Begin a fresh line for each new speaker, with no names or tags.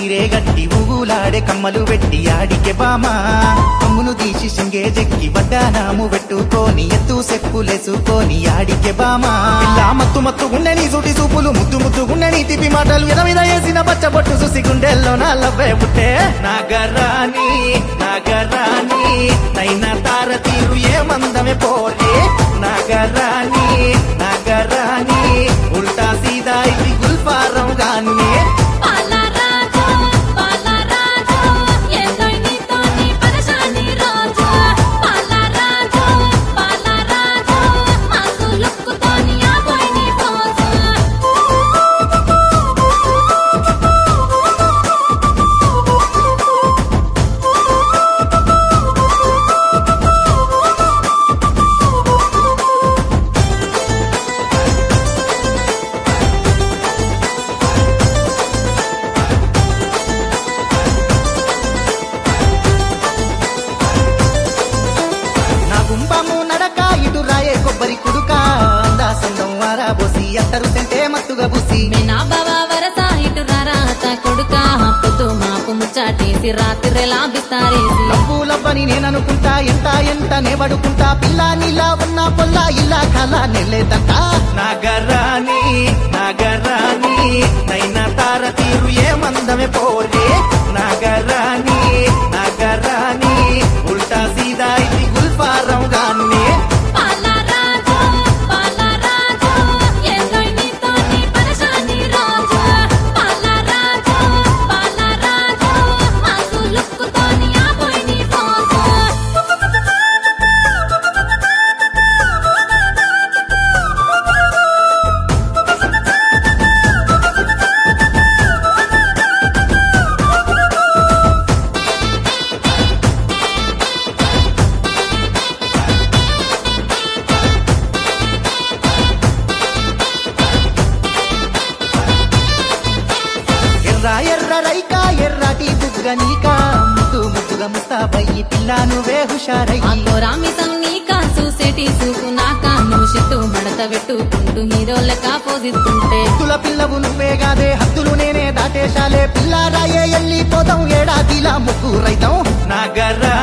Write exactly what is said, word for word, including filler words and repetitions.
చీరే గట్టి ఊగులాడే కమ్మలు పెట్టి ఆడికే బామా కమ్మును తీసి సింగే జెక్కి వడ్డానాము పెట్టుకొని ఎత్తు సెప్పులేసుకొని ఆడికే బామా ఇలా మత్తు మత్తు గుండెని సూటి సూపులు ముద్దు ముద్దు గుండెని తిప్పి మాటలు ఎద మీద వేసిన పచ్చబొట్టు చూసి గుండెల్లో నా లవ్వే పుట్టే నాగరాణి నాగరాణి నైనా తార తీరు ఏ మందమే పోలే నాగరాణి నాగరాణి ఉల్టా సీదా ఇది గుల్ఫారం గాని కొబ్బరి కుడుక అందా సందం వారా బోసి అత్తరు సెంటే మత్తుగా బుసి
నా బావ వరస ఇటు రాత కొడుక పొద్దు మాపు ముచ్చాటేసి రాత్రి లాభిస్తారేసి
లవ్వు లవ్వని నేననుకుంటా ఎంత ఎంత నే పడుకుంటా పిల్ల నీలా ఉన్న పొల్ల ఇలా కళ నెల్లేదంట నాగరాణి నాగరాణి నైనా తార తీరు ఏ మందమే పోలే నాగరాణి నాగరాణి ఉల్టా సీదా ఇది గుల్ఫారం గాని ఎర్ర ఎర్ర రైకా ఎర్రటి బుగ్గ నీకా ముద్దు ముద్దుగా ముస్తాబయ్యి పిల్ల నువ్వే హుషారయ్యి
రామితం నీకా చూసేటి చూపు నాకా నువ్వు చెట్టు మడత పెట్టుకుంటూ హీరోలకా పోజిస్తుంటే
హద్దుల పిల్లవు నువ్వే గాదే హద్దులు నేనే దాటేశాలే పిల్ల రాయే ఎల్లి పోదాం ఏడాదిలా ముగ్గు రైతాం నాగరా